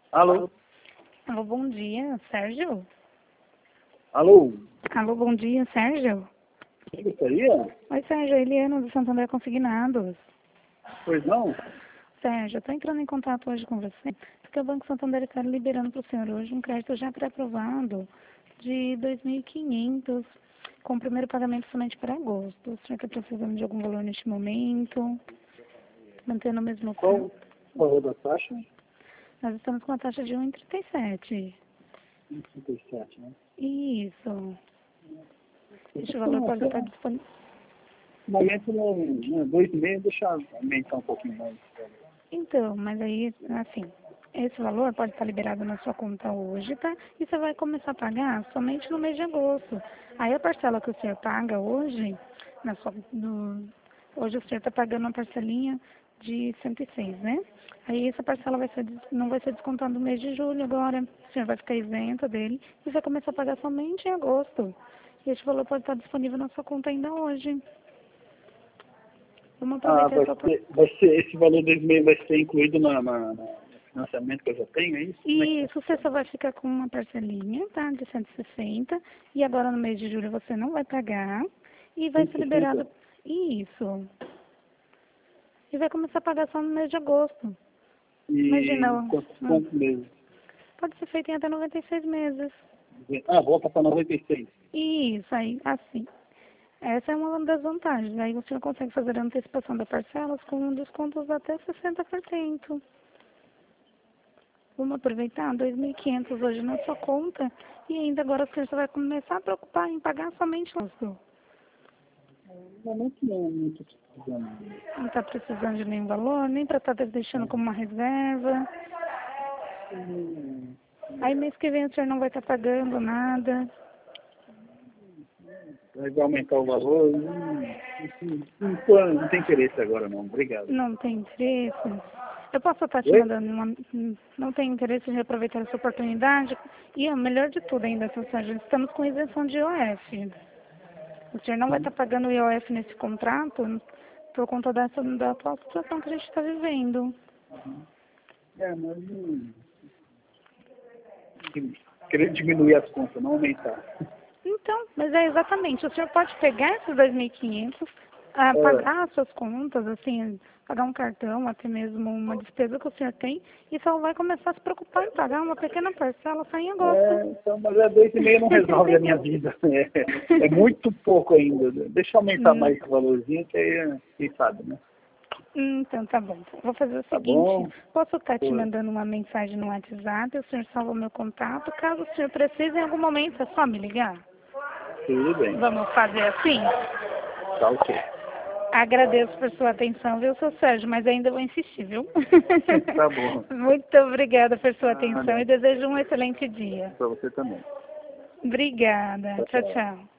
Alô? Alô, bom dia, Sérgio? Alô? Alô, bom dia, Sérgio? Quem gostaria? Oi, Sérgio, Eliana do Santander Consignados. Pois não? Sérgio, eu estou entrando em contato hoje com você, porque o Banco Santander está liberando para o senhor hoje um crédito já pré-aprovado de 2.500, com o primeiro pagamento somente para agosto. O senhor está precisando de algum valor neste momento? Mantendo o mesmo Qual custo? o valor da taxa? Nós estamos com a taxa de 1,37. 1,37, né? Isso. Este valor pode estar disponível. No momento, não, 2,5, deixa aumentar um pouquinho mais. Então, mas aí, assim, esse valor pode estar liberado na sua conta hoje, tá? E você vai começar a pagar somente no mês de agosto. Aí a parcela que o senhor paga hoje, hoje o senhor está pagando uma parcelinha de 106, né? Aí essa parcela não vai ser descontada no mês de julho agora. O senhor vai ficar isento dele e vai começar a pagar somente em agosto. E esse valor pode estar disponível na sua conta ainda hoje. Vamos aproveitar essa oportunidade. Esse valor 2,5 vai ser incluído no financiamento que eu já tenho, é isso? Isso, você só vai ficar com uma parcelinha, tá? De 160. E agora no mês de julho você não vai pagar. E vai ser 160? liberado. Isso. E vai começar a pagar só no mês de agosto. Imagina, Quantos meses? pode ser feito em até 96 meses. Volta para 96. Isso, aí, assim. Essa é uma das vantagens. Aí o senhor consegue fazer a antecipação das parcelas com descontos até 60%. Vamos aproveitar 2.500 hoje na sua conta e ainda agora o senhor só vai começar a preocupar em pagar somente o custo. No momento não estou precisando. Não está precisando de nenhum valor, nem para estar deixando como uma reserva. Aí mês que vem o senhor não vai estar pagando nada. Vai aumentar o valor? Não tem interesse agora não, obrigado. Não tem interesse? Eu posso estar te mandando não tem interesse em aproveitar essa oportunidade? E o melhor de tudo ainda, seu Sérgio, estamos com isenção de IOF. O senhor não vai estar pagando o IOF nesse contrato por conta da atual situação que a gente está vivendo. Mas não... Querer diminuir as contas, não aumentar. Então, mas é exatamente, o senhor pode pegar esses 2.500, pagar as suas contas, assim, pagar um cartão, até mesmo uma despesa que o senhor tem, e só vai começar a se preocupar em pagar uma pequena parcela só em agosto. Então, mas 2,5 não resolve a minha vida. É muito pouco ainda. Deixa eu aumentar mais esse valorzinho, que aí, quem sabe, né? Então, tá bom. Vou fazer o Tá seguinte, bom? posso estar te mandando uma mensagem no WhatsApp, o senhor salva o meu contato, caso o senhor precise em algum momento, é só me ligar. Tudo bem. Vamos fazer assim? Tá ok. Agradeço por sua atenção, viu, seu Sérgio, mas ainda vou insistir, viu? Tá bom. Muito obrigada por sua atenção e desejo um excelente dia. Pra você também. Obrigada. Tchau, Tchau. tchau.